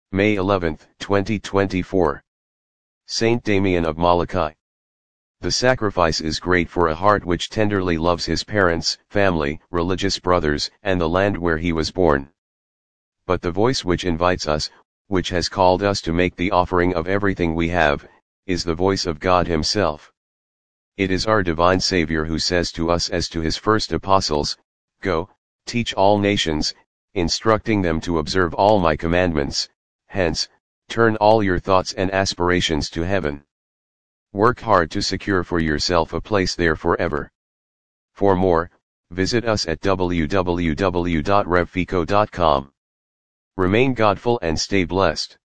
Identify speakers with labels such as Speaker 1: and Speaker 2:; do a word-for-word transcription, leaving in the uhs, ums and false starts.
Speaker 1: May eleventh, twenty twenty-four. Saint Damian of Molokai. The sacrifice is great for a heart which tenderly loves his parents, family, religious brothers, and the land where he was born. But the voice which invites us, which has called us to make the offering of everything we have, is the voice of God Himself. It is our divine Savior who says to us as to His first apostles, "Go, teach all nations, instructing them to observe all my commandments, hence, turn all your thoughts and aspirations to heaven. Work hard to secure for yourself a place there forever." For more, visit us at w w w dot rev fico dot com. Remain Godful and stay blessed.